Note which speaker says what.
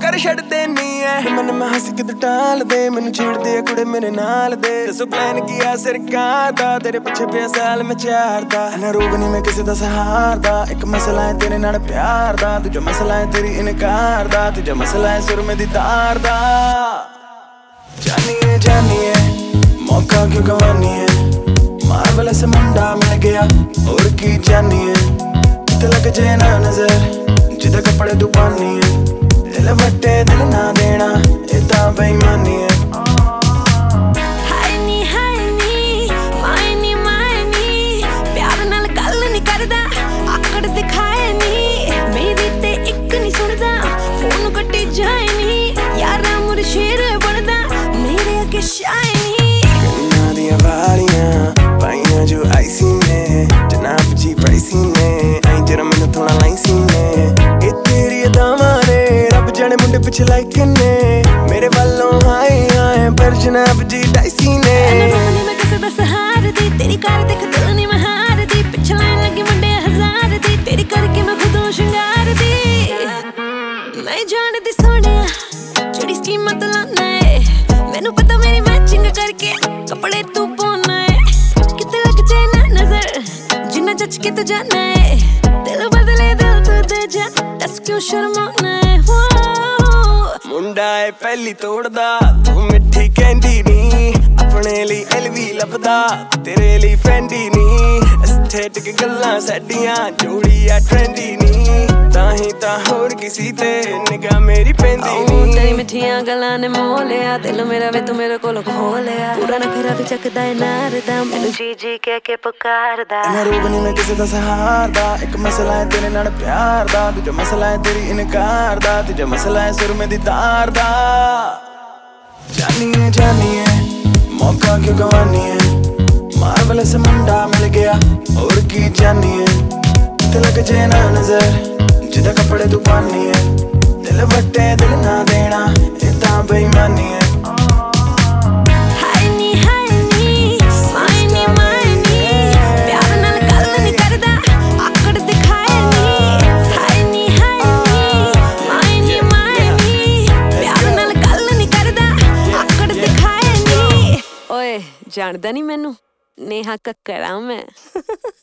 Speaker 1: कर छड़ देनी है मन में हंस के तू टाल दे मैनू छेड़ दे कुड़े मेरे नाल दे दसो प्लान किया सरकार दा तेरे पिछे पे साल में चारदा ना रोग नहीं मैं किसी दा सहारदा एक मसला है तेरे नाल प्यार दा तुझा मसला है तेरी इनकार दा तुझा मसला है सुर में दी तार दा जानिए मौका क्यों गवानी है मार्वलस मुंडा मिल गया और की जानिए किते लग जाए ना नजर जिदे कपड़े तू पानी है दिल वट्टे दिल ना देना इतना बेईमानी है
Speaker 2: प्यार नाल गल नहीं करदा आकड़ दिखाए नी मेरी ते एक नहीं सुनदा फोन कट्टी जाए नी यारा मुड़ शेर बनदा मेरे अगे शाइनी
Speaker 1: कन्ना दियां वालियां पाइयां जो आईसी ने जनाब जी प्राइसी ने आई जरा मैनू थोड़ा लाइसी ने ए तेरी अदावां ने रब जाने मुंडे पिछे लाइक ने मेरे वालों आए आए पर जनाब जी डाइसी ने
Speaker 2: मैं किसे दा सहार दी तेरी कार देख दिल नहीं मैं हार दी पिछे लाइन लगी मुंडे हजार दी तेरी करके मैं खुदों शृंगार दी मैं जान दी सोनिया जेड़ी स्कीम मत लाना है मैनू पता मेरी मैचिंग करके कपड़े तू पाना है किते लग जाए ना नजर जिन्ना जच के तू जाना है दिल बदले दिल तू दे जा दस क्यों शर्माना है
Speaker 1: मुंडा है पहली तोड़दा तू मिठी कहंदी नी अपने लिए एलवी लभदा तेरे लिए फेंडी नी एस्थेटिक गल्लां साडियां जोड़ी आ ट्रेंडी नी ताही ता होर किसी ते निगाह मेरी पेंदी नी
Speaker 2: तेरी मिठियां गल्लां ने मोह लिया दिल मेरा वे तू मेरे कोल खो लिया पूरा नखरा भी चकदा है नारदा मैनू जी जी कह के पुकारदा
Speaker 1: ना रोग नहीं मैं किसी दा सहारदा एक मसला है तेरे नाल प्यार दा दूजा मसला है तेरी इनकार दा तुझा मसला है सुर में दी तार दा जानिए मौका क्यों गवानी है मार्वलस मुंडा मिल गया और की जानिए किते लग जाए ना नजर जिदा कपड़े तू पानी है दिल वट्टे दिल ना देना इतना बेईमानी है
Speaker 2: प्यार नाल गल नहीं करदा आकड़ दिखाए नी प्यार नाल गल नहीं करदा आकड़ दिखाए नी ओए जानदा नहीं मैनू नेहा कक्कड़ आ मैं